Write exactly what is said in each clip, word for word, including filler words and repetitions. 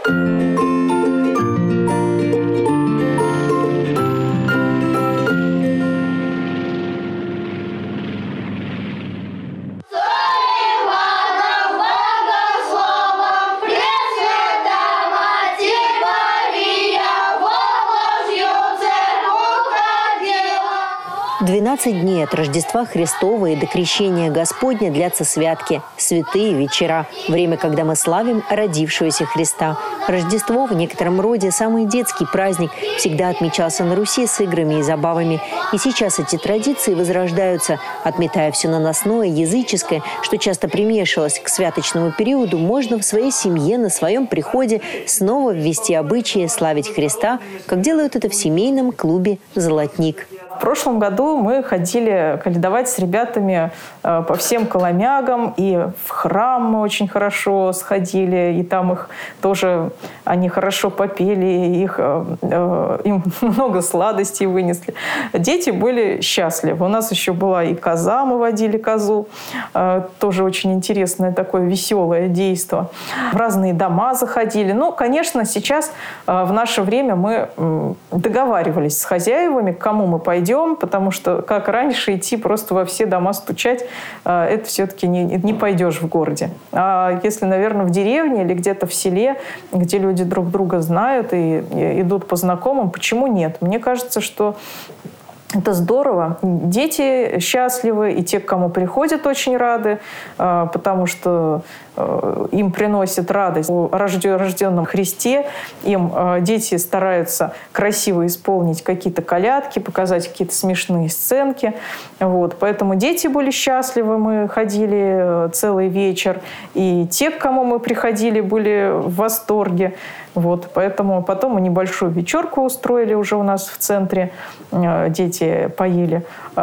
двенадцать дней от Рождества Христова и до Крещения Господня длятся святки, святые вечера, время, когда мы славим родившегося Христа. Рождество в некотором роде самый детский праздник, всегда отмечался на Руси с играми и забавами. И сейчас эти традиции возрождаются, отметая все наносное, языческое, что часто примешивалось к святочному периоду, можно в своей семье, на своем приходе снова ввести обычаи славить Христа, как делают это в семейном клубе «Золотник». В прошлом году мы ходили каледовать с ребятами по всем Коломягам, и в храм мы очень хорошо сходили, и там их тоже, они хорошо попели, их, им много сладостей вынесли. Дети были счастливы. У нас еще была и коза, мы водили козу, тоже очень интересное такое веселое действо. В разные дома заходили. Ну, конечно, сейчас в наше время мы договаривались с хозяевами, к кому мы пойдем, потому что, как раньше, идти просто во все дома стучать, это все-таки не, не пойдешь в городе. А если, наверное, в деревне или где-то в селе, где люди друг друга знают и, и идут по знакомым, почему нет? Мне кажется, что это здорово. Дети счастливы, и те, к кому приходят, очень рады, потому что им приносит радость о рожденном Христе. Им дети стараются красиво исполнить какие-то колядки, показать какие-то смешные сценки. Вот. Поэтому дети были счастливы, мы ходили целый вечер. И те, к кому мы приходили, были в восторге. Вот. Поэтому потом мы небольшую вечерку устроили уже у нас в центре. Дети поели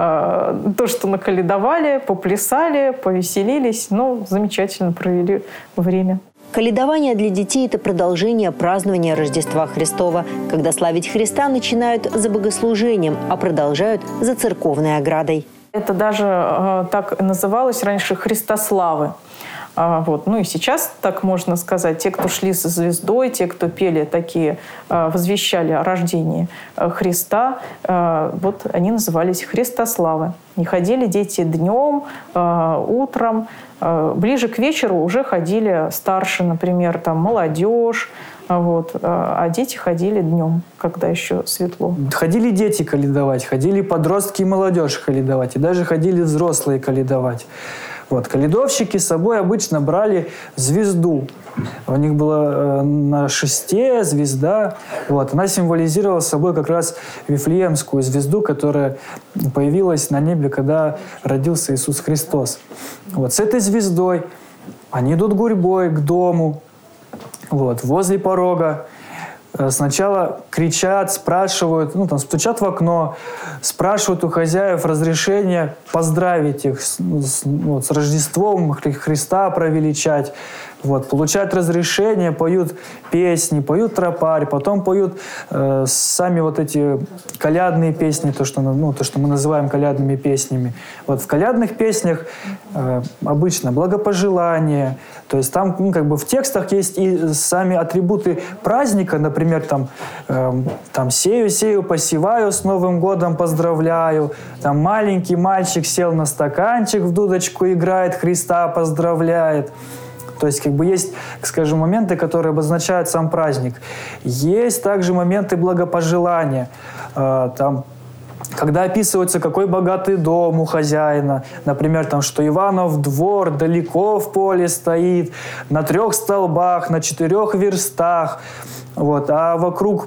то, что наколедовали, поплясали, повеселились. Ну, замечательно провели время. Каледование для детей – это продолжение празднования Рождества Христова, когда славить Христа начинают за богослужением, а продолжают за церковной оградой. Это даже э, так называлось раньше «Христославы». А, вот. Ну и сейчас, так можно сказать, те, кто шли со звездой, те, кто пели такие, э, возвещали о рождении Христа, э, вот они назывались «Христославы». И ходили дети днем, э, утром. Э, ближе к вечеру уже ходили старше, например, там, молодежь. Вот. А дети ходили днем, когда еще светло. Ходили дети каледовать, ходили подростки и молодежь каледовать, и даже ходили взрослые каледовать. Вот. Каледовщики с собой обычно брали звезду. У них была э, на шесте звезда. Вот. Она символизировала собой как раз Вифлеемскую звезду, которая появилась на небе, когда родился Иисус Христос. Вот. С этой звездой они идут гурьбой к дому. Вот, возле порога. Сначала кричат, спрашивают, ну, там, стучат в окно, спрашивают у хозяев разрешения поздравить их с, с, вот, с Рождеством Христа провеличать. Вот, получают разрешение, поют песни, поют тропарь, потом поют э, сами вот эти колядные песни, то что, ну, то, что мы называем колядными песнями. Вот в колядных песнях э, обычно благопожелания, то есть там, ну, как бы в текстах есть и сами атрибуты праздника, например, там, э, там «сею-сею, посеваю, с Новым годом поздравляю», там «маленький мальчик сел на стаканчик, в дудочку играет, Христа поздравляет». То есть, как бы есть, скажем, моменты, которые обозначают сам праздник. Есть также моменты благопожелания. Э, там, когда описывается, какой богатый дом у хозяина. Например, там, что Иванов двор далеко в поле стоит, на трех столбах, на четырех верстах. Вот, а вокруг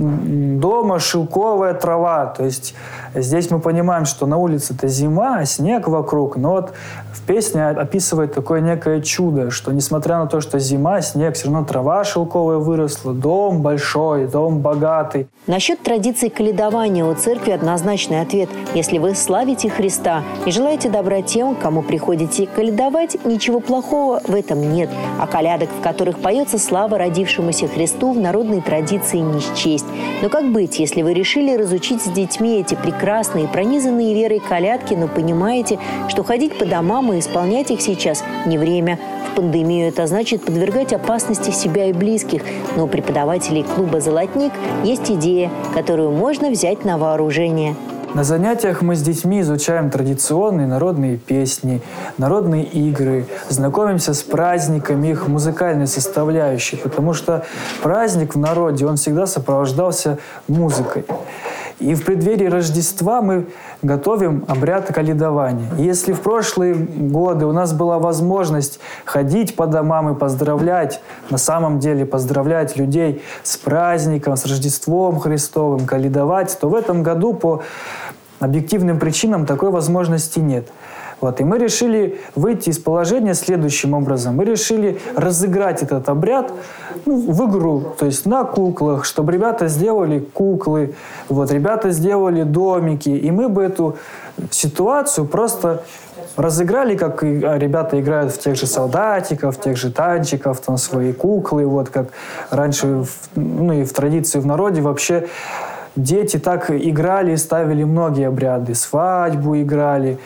дома шелковая трава. То есть здесь мы понимаем, что на улице-то зима, снег вокруг, но вот в песне описывает такое некое чудо, что несмотря на то, что зима, снег, все равно трава шелковая выросла, дом большой, дом богатый. Насчет традиции каледования у церкви однозначный ответ. Если вы славите Христа и желаете добра тем, кому приходите каледовать, ничего плохого в этом нет. А колядок, в которых поется слава родившемуся Христу, в народной традиции не счесть. Но как быть, если вы решили разучить с детьми эти прекрасные прекрасные, пронизанные верой колядки, но понимаете, что ходить по домам и исполнять их сейчас не время. В пандемию это значит подвергать опасности себя и близких. Но у преподавателей клуба «Золотник» есть идея, которую можно взять на вооружение. На занятиях мы с детьми изучаем традиционные народные песни, народные игры, знакомимся с праздниками, их музыкальной составляющей, потому что праздник в народе, он всегда сопровождался музыкой. И в преддверии Рождества мы готовим обряд калядования. Если в прошлые годы у нас была возможность ходить по домам и поздравлять, на самом деле поздравлять людей с праздником, с Рождеством Христовым, калядовать, то в этом году по объективным причинам такой возможности нет. Вот. И мы решили выйти из положения следующим образом. Мы решили разыграть этот обряд ну, в игру, то есть на куклах, чтобы ребята сделали куклы, вот, ребята сделали домики, и мы бы эту ситуацию просто разыграли, как и ребята играют в тех же солдатиков, в тех же танчиков, там свои куклы, вот как раньше, ну и в традиции в народе вообще дети так играли и ставили многие обряды. Свадьбу играли,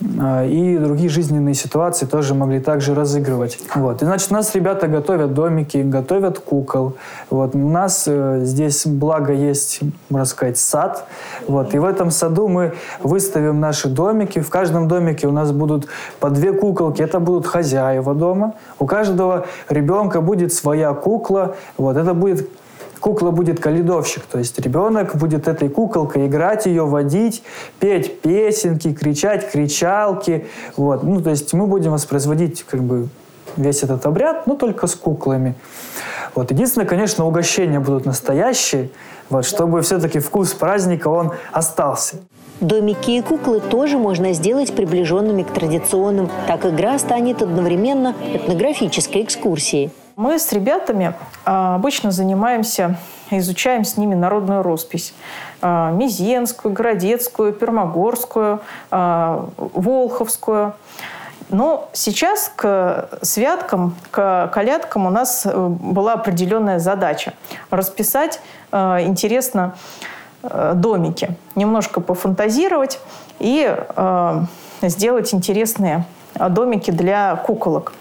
и другие жизненные ситуации тоже могли также разыгрывать. Вот. И, значит, у нас ребята готовят домики, готовят кукол. Вот. У нас э, здесь, благо, есть, можно сказать, сад. Вот. И в этом саду мы выставим наши домики. В каждом домике у нас будут по две куколки. Это будут хозяева дома. У каждого ребенка будет своя кукла. Вот. Это будет Кукла будет калядовщик, то есть ребенок будет этой куколкой играть ее, водить, петь песенки, кричать кричалки. Вот. Ну, то есть мы будем воспроизводить как бы весь этот обряд, но только с куклами. Вот. Единственное, конечно, угощения будут настоящие, вот, чтобы все-таки вкус праздника он остался. Домики и куклы тоже можно сделать приближенными к традиционным. Так игра станет одновременно этнографической экскурсией. Мы с ребятами а, обычно занимаемся, изучаем с ними народную роспись. А, Мезенскую, Городецкую, Пермогорскую, а, Волховскую. Но сейчас к святкам, к колядкам у нас была определенная задача – расписать а, интересно а, домики, немножко пофантазировать и а, сделать интересные домики для куколок.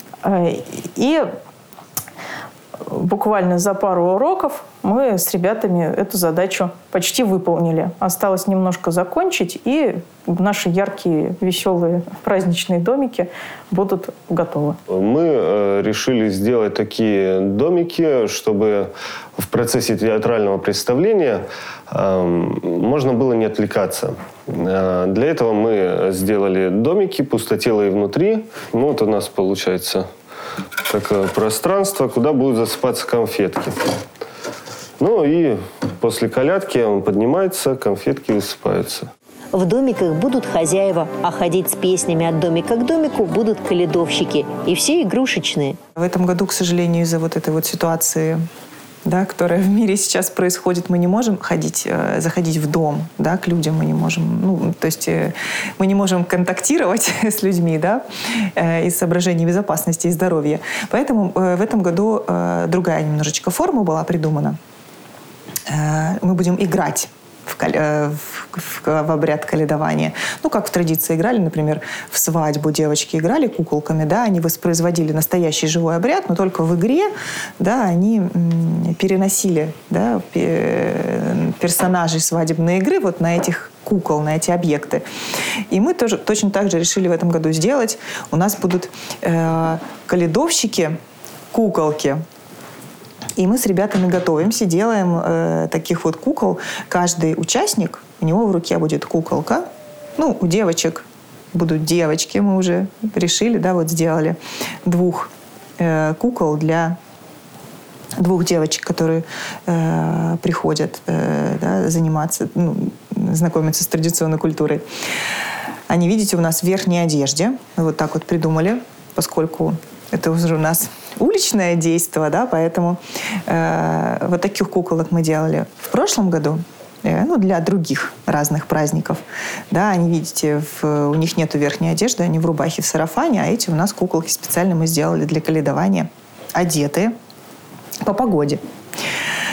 И буквально за пару уроков мы с ребятами эту задачу почти выполнили. Осталось немножко закончить, и наши яркие, веселые, праздничные домики будут готовы. Мы решили сделать такие домики, чтобы в процессе театрального представления можно было не отвлекаться. Для этого мы сделали домики, пустотелые внутри. Ну, вот у нас получается такое пространство, куда будут засыпаться конфетки. Ну и после колядки он поднимается, конфетки высыпаются. В домиках будут хозяева, а ходить с песнями от домика к домику будут калядовщики. И все игрушечные. В этом году, к сожалению, из-за вот этой вот ситуации, да, которая в мире сейчас происходит, мы не можем ходить, э, заходить в дом, да, к людям мы не можем, ну, то есть э, мы не можем контактировать с людьми, да, э, из соображений безопасности и здоровья. Поэтому э, в этом году э, другая немножечко форма была придумана. Э, мы будем играть в, в, в, в обряд калядования. Ну, как в традиции играли, например, в свадьбу девочки играли куколками, да, они воспроизводили настоящий живой обряд, но только в игре, да, они м, переносили, да, персонажей свадебной игры вот на этих кукол, на эти объекты. И мы тоже точно так же решили в этом году сделать. У нас будут э, калядовщики, куколки. И мы с ребятами готовимся, делаем э, таких вот кукол. Каждый участник, у него в руке будет куколка. Ну, у девочек будут девочки, мы уже решили, да, вот сделали двух э, кукол для двух девочек, которые э, приходят э, да, заниматься, ну, знакомиться с традиционной культурой. Они, видите, у нас в верхней одежде. Мы вот так вот придумали, поскольку это уже у нас уличное действо, да, поэтому э, вот таких куколок мы делали в прошлом году, э, ну, для других разных праздников. Да, они, видите, в, у них нету верхней одежды, они в рубахе, в сарафане, а эти у нас куколки специально мы сделали для калядования, одетые по погоде.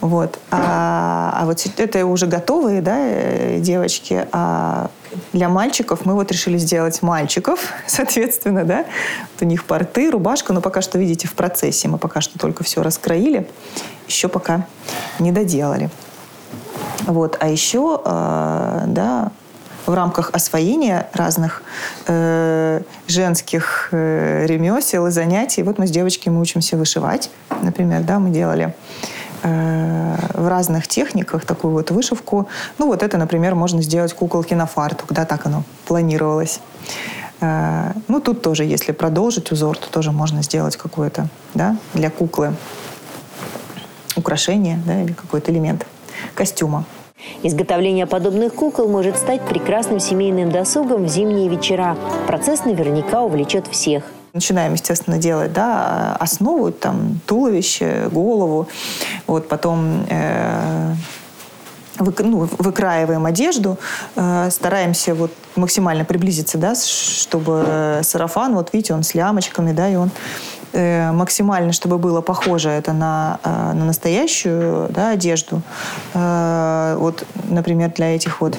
Вот. А, а вот это уже готовые, да, девочки. А для мальчиков мы вот решили сделать мальчиков, соответственно, да. Вот у них порты, рубашка, но пока что, видите, в процессе. Мы пока что только все раскроили, еще пока не доделали. Вот. А еще, э, да, в рамках освоения разных э, женских э, ремесел и занятий, вот мы с девочками учимся вышивать. Например, да, мы делали э, в разных техниках такую вот вышивку. Ну, вот это, например, можно сделать куколки на фартук, да, так оно планировалось. Э, ну, тут тоже, если продолжить узор, то тоже можно сделать какое-то, да, для куклы украшение, да, или какой-то элемент костюма. Изготовление подобных кукол может стать прекрасным семейным досугом в зимние вечера. Процесс наверняка увлечет всех. Начинаем, естественно, делать, да, основу, там, туловище, голову. Вот потом э, вы, ну, выкраиваем одежду, э, стараемся вот максимально приблизиться, да, чтобы сарафан, вот видите, он с лямочками, да, и он максимально, чтобы было похоже это на, на настоящую, да, одежду. Вот, например, для этих вот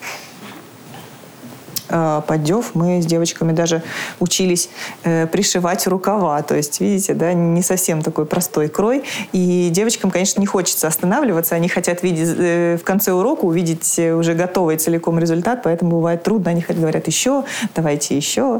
поддев мы с девочками даже учились пришивать рукава. То есть, видите, да, не совсем такой простой крой. И девочкам, конечно, не хочется останавливаться. Они хотят видеть в конце урока увидеть уже готовый целиком результат, поэтому бывает трудно. Они говорят: еще, давайте еще.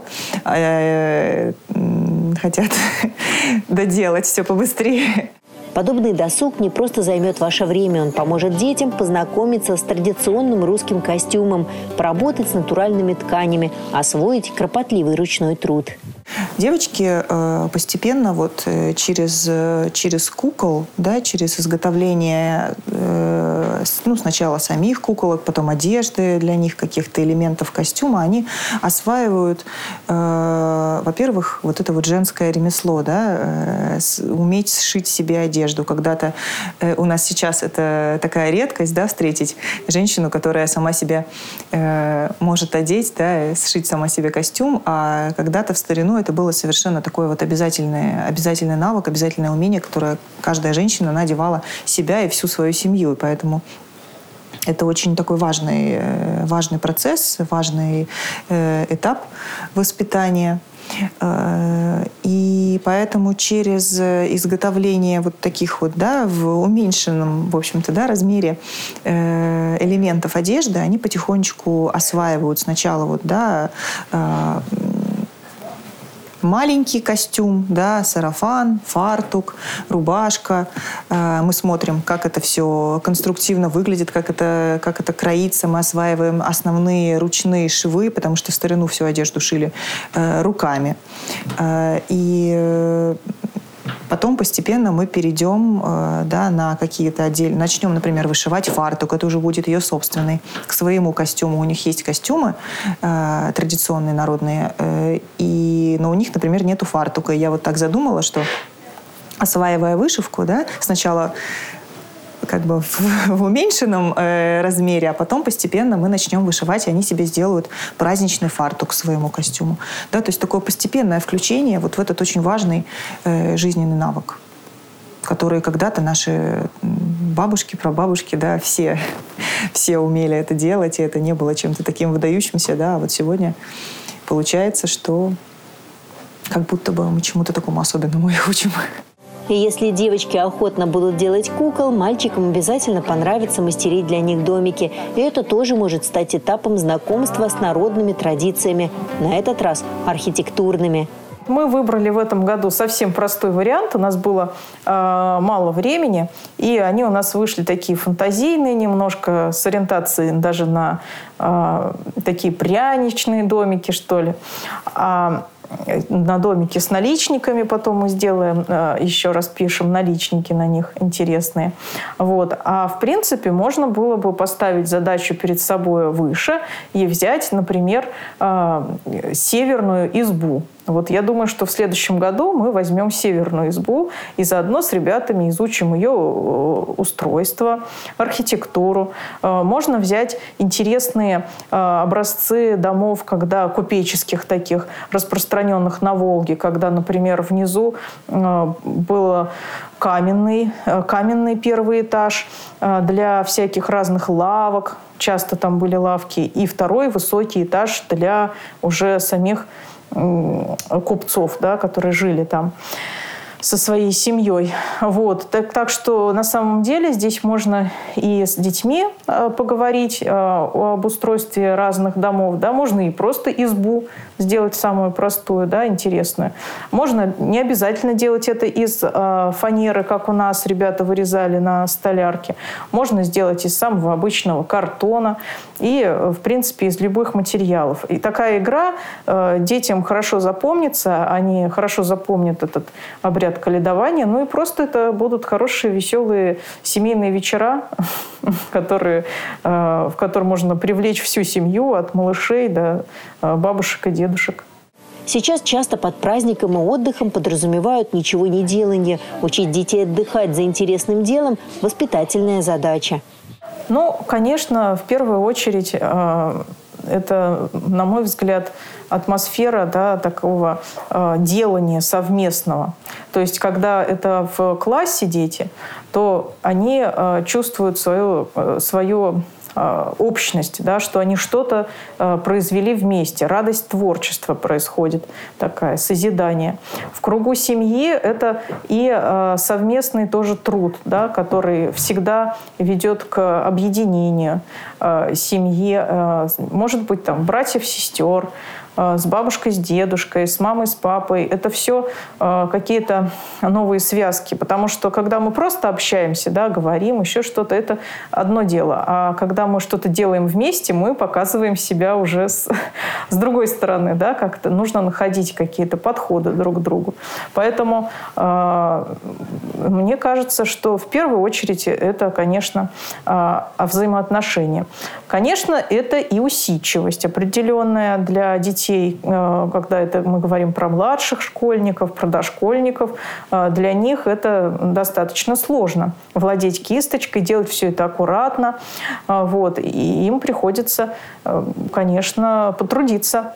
Хотят доделать все побыстрее. Подобный досуг не просто займет ваше время, он поможет детям познакомиться с традиционным русским костюмом, поработать с натуральными тканями, освоить кропотливый ручной труд. Девочки э, постепенно вот э, через, э, через кукол, да, через изготовление э, ну, сначала самих куколок, потом одежды для них, каких-то элементов костюма, они осваивают, э, во-первых, вот это вот женское ремесло, да, э, с, уметь сшить себе одежду. Когда-то э, у нас сейчас это такая редкость, да, встретить женщину, которая сама себя э, может одеть, да, сшить сама себе костюм, а когда-то в старину это было совершенно такой вот обязательный, обязательный навык, обязательное умение, которое каждая женщина надевала себя и всю свою семью. И поэтому это очень такой важный, важный процесс, важный э, этап воспитания. И поэтому через изготовление вот таких вот, да, в уменьшенном, в общем-то, да, размере элементов одежды, они потихонечку осваивают сначала вот, да, маленький костюм, да, сарафан, фартук, рубашка. Мы смотрим, как это все конструктивно выглядит, как это, как это кроится. Мы осваиваем основные ручные швы, потому что в старину всю одежду шили э, руками. Э, и потом постепенно мы перейдем, э, да, на какие-то отдельные... Начнем, например, вышивать фартук. Это уже будет ее собственный. К своему костюму. У них есть костюмы э, традиционные, народные. Э, и, но у них, например, нету фартука. И я вот так задумала, что, осваивая вышивку, да, сначала как бы в, в уменьшенном э, размере, а потом постепенно мы начнем вышивать, и они себе сделают праздничный фартук к своему костюму. Да, то есть такое постепенное включение вот в этот очень важный э, жизненный навык, который когда-то наши бабушки, прабабушки, да, все, все умели это делать, и это не было чем-то таким выдающимся, да, а вот сегодня получается, что как будто бы мы чему-то такому особенному их учим. И если девочки охотно будут делать кукол, мальчикам обязательно понравится мастерить для них домики. И это тоже может стать этапом знакомства с народными традициями, на этот раз архитектурными. Мы выбрали в этом году совсем простой вариант. У нас было э, мало времени, и они у нас вышли такие фантазийные немножко, с ориентацией даже на э, такие пряничные домики, что ли. А на домике с наличниками потом мы сделаем, еще распишем наличники на них интересные. Вот. А в принципе можно было бы поставить задачу перед собой выше и взять, например, северную избу. Вот я думаю, что в следующем году мы возьмем северную избу и заодно с ребятами изучим ее устройство, архитектуру. Можно взять интересные образцы домов, когда купеческих таких, распространенных на Волге, когда, например, внизу был каменный, каменный первый этаж для всяких разных лавок, часто там были лавки, и второй высокий этаж для уже самих купцов, да, которые жили там со своей семьей. Вот. Так, так что на самом деле здесь можно и с детьми э, поговорить э, об устройстве разных домов. Да? Можно и просто избу сделать самую простую, да, интересную. Можно не обязательно делать это из э, фанеры, как у нас ребята вырезали на столярке. Можно сделать из самого обычного картона и, в принципе, из любых материалов. И такая игра э, детям хорошо запомнится, они хорошо запомнят этот обряд каледования, ну и просто это будут хорошие, веселые семейные вечера, которые, в которые можно привлечь всю семью, от малышей до бабушек и дедушек. Сейчас часто под праздником и отдыхом подразумевают ничего не делание. Учить детей отдыхать за интересным делом – воспитательная задача. Ну, конечно, в первую очередь, это, на мой взгляд, атмосфера, да, такого э, делания совместного. То есть, когда это в классе дети, то они э, чувствуют свою, э, свою э, общность, да, что они что-то э, произвели вместе. Радость творчества происходит, такая, созидание. В кругу семьи это и э, совместный тоже труд, да, который всегда ведет к объединению э, семьи. Э, может быть, там, братьев, сестер, с бабушкой, с дедушкой, с мамой, с папой. Это все э, какие-то новые связки. Потому что когда мы просто общаемся, да, говорим, еще что-то, это одно дело. А когда мы что-то делаем вместе, мы показываем себя уже с, с другой стороны. Да, как-то нужно находить какие-то подходы друг к другу. Поэтому э, мне кажется, что в первую очередь это, конечно, э, взаимоотношения. Конечно, это и усидчивость определенная для детей. Когда это мы говорим про младших школьников, про дошкольников, для них это достаточно сложно. Владеть кисточкой, делать все это аккуратно. Вот. И им приходится, конечно, потрудиться.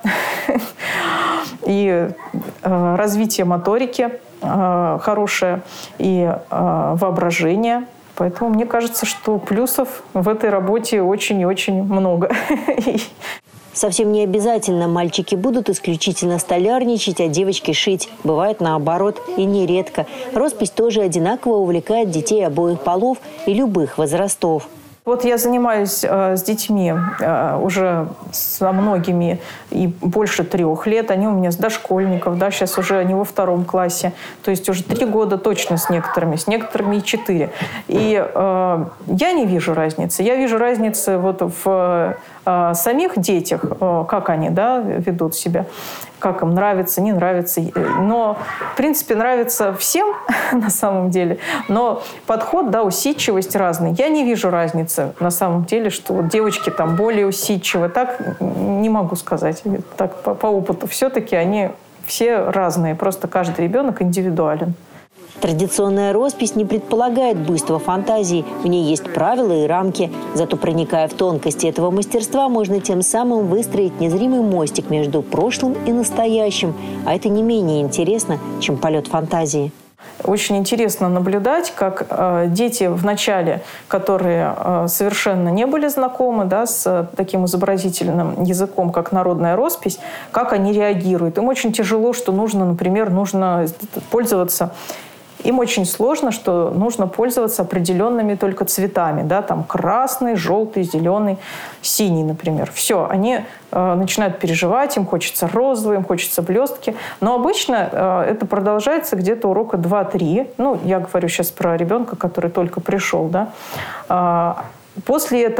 И развитие моторики хорошее, и воображение. Поэтому мне кажется, что плюсов в этой работе очень и очень много. Совсем не обязательно мальчики будут исключительно столярничать, а девочки шить. Бывает наоборот, и нередко. Роспись тоже одинаково увлекает детей обоих полов и любых возрастов. Вот я занимаюсь э, с детьми э, уже со многими и больше трех лет. Они у меня с дошкольников, да, сейчас уже они во втором классе. То есть уже три года точно с некоторыми, с некоторыми и четыре. И э, я не вижу разницы. Я вижу разницы вот в э, самих детях, э, как они, да, ведут себя, как им нравится, не нравится. Но, в принципе, нравится всем на самом деле. Но подход, да, усидчивость разный. Я не вижу разницы на самом деле, что вот девочки там более усидчивы. Так не могу сказать. Так по, по опыту. Все-таки они все разные. Просто каждый ребенок индивидуален. Традиционная роспись не предполагает буйства фантазии. В ней есть правила и рамки. Зато, проникая в тонкости этого мастерства, можно тем самым выстроить незримый мостик между прошлым и настоящим. А это не менее интересно, чем полет фантазии. Очень интересно наблюдать, как э, дети в начале, которые э, совершенно не были знакомы, да, с таким изобразительным языком, как народная роспись, как они реагируют. Им очень тяжело, что нужно, например, нужно пользоваться... Им очень сложно, что нужно пользоваться определенными только цветами. Да? Там красный, желтый, зеленый, синий, например. Все, они э, начинают переживать, им хочется розовый, им хочется блестки. Но обычно э, это продолжается где-то урока два-три. Ну, я говорю сейчас про ребенка, который только пришел. Да? Э, после этого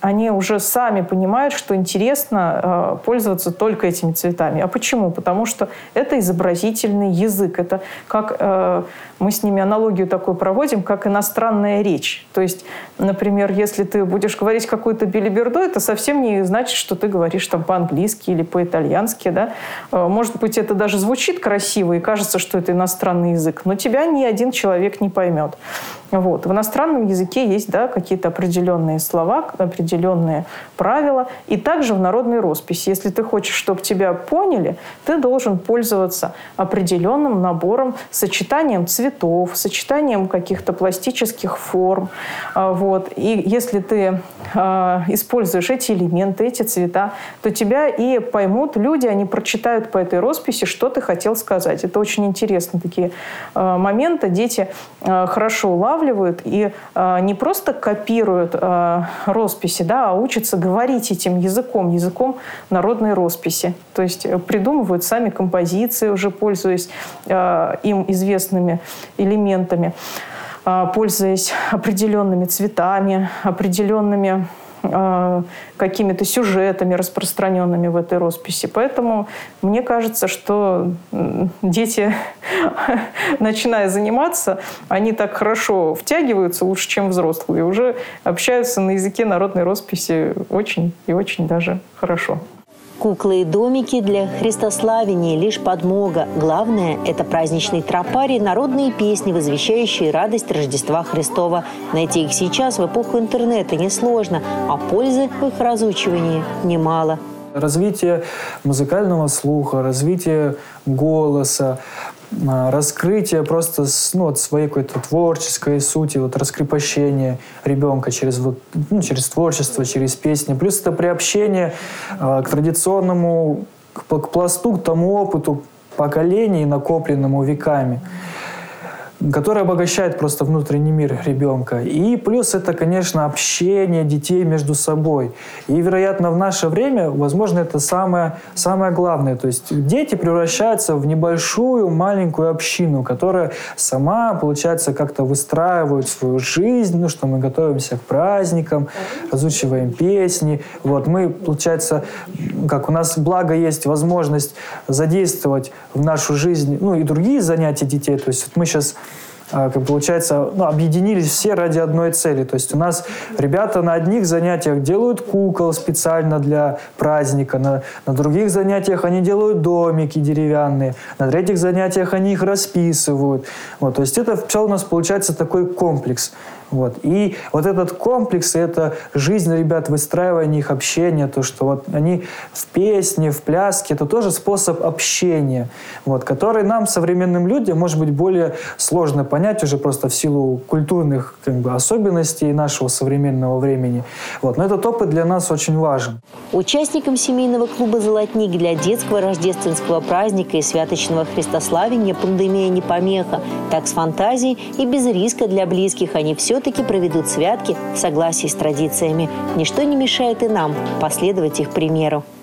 они уже сами понимают, что интересно э, пользоваться только этими цветами. А почему? Потому что это изобразительный язык. Это как э, мы с ними аналогию такую проводим, как иностранная речь. То есть, например, если ты будешь говорить какую-то белиберду, это совсем не значит, что ты говоришь там по-английски или по-итальянски. Да? Э, может быть, это даже звучит красиво и кажется, что это иностранный язык, но тебя ни один человек не поймет. Вот. В иностранном языке есть, да, какие-то определенные слова, определенные правила. И также в народной росписи. Если ты хочешь, чтобы тебя поняли, ты должен пользоваться определенным набором, сочетанием цветов, сочетанием каких-то пластических форм. Вот. И если ты э, используешь эти элементы, эти цвета, то тебя и поймут люди, они прочитают по этой росписи, что ты хотел сказать. Это очень интересно. Такие э, моменты дети э, хорошо улавливают и э, не просто копируют э, росписи, да, а учатся говорить этим языком, языком народной росписи. То есть придумывают сами композиции, уже пользуясь э, им известными элементами, э, пользуясь определенными цветами, определенными э, какими-то сюжетами, распространенными в этой росписи. Поэтому мне кажется, что дети, начиная заниматься, они так хорошо втягиваются, лучше, чем взрослые, и уже общаются на языке народной росписи очень и очень даже хорошо. Куклы и домики для христославения – лишь подмога. Главное – это праздничный тропарий, народные песни, возвещающие радость Рождества Христова. Найти их сейчас в эпоху интернета несложно, а пользы в их разучивании немало. Развитие музыкального слуха, развитие голоса, раскрытие просто ну, вот своей какой-то творческой сути, вот раскрепощение ребенка через, вот, ну, через творчество, через песни. Плюс это приобщение э, к традиционному, к, к пласту, к тому опыту поколений, накопленному веками, который обогащает просто внутренний мир ребенка. И плюс это, конечно, общение детей между собой. И, вероятно, в наше время, возможно, это самое, самое главное. То есть дети превращаются в небольшую маленькую общину, которая сама, получается, как-то выстраивает свою жизнь, ну, что мы готовимся к праздникам, разучиваем песни. Вот мы, получается, как у нас, благо, есть возможность задействовать в нашу жизнь, ну, и другие занятия детей. То есть вот мы сейчас как получается, ну, объединились все ради одной цели. То есть у нас ребята на одних занятиях делают кукол специально для праздника, на, на других занятиях они делают домики деревянные, на третьих занятиях они их расписывают. Вот, то есть это все у нас получается такой комплекс. Вот. И вот этот комплекс, это жизнь ребят, выстраивание их общения, то, что вот они в песне, в пляске, это тоже способ общения, вот, который нам, современным людям, может быть более сложно понять уже просто в силу культурных как бы, особенностей нашего современного времени. Вот. Но этот опыт для нас очень важен. Участникам семейного клуба «Золотник» для детского рождественского праздника и святочного христославения пандемия не помеха. Так с фантазией и без риска для близких они все таки проведут святки в согласии с традициями. Ничто не мешает и нам последовать их примеру.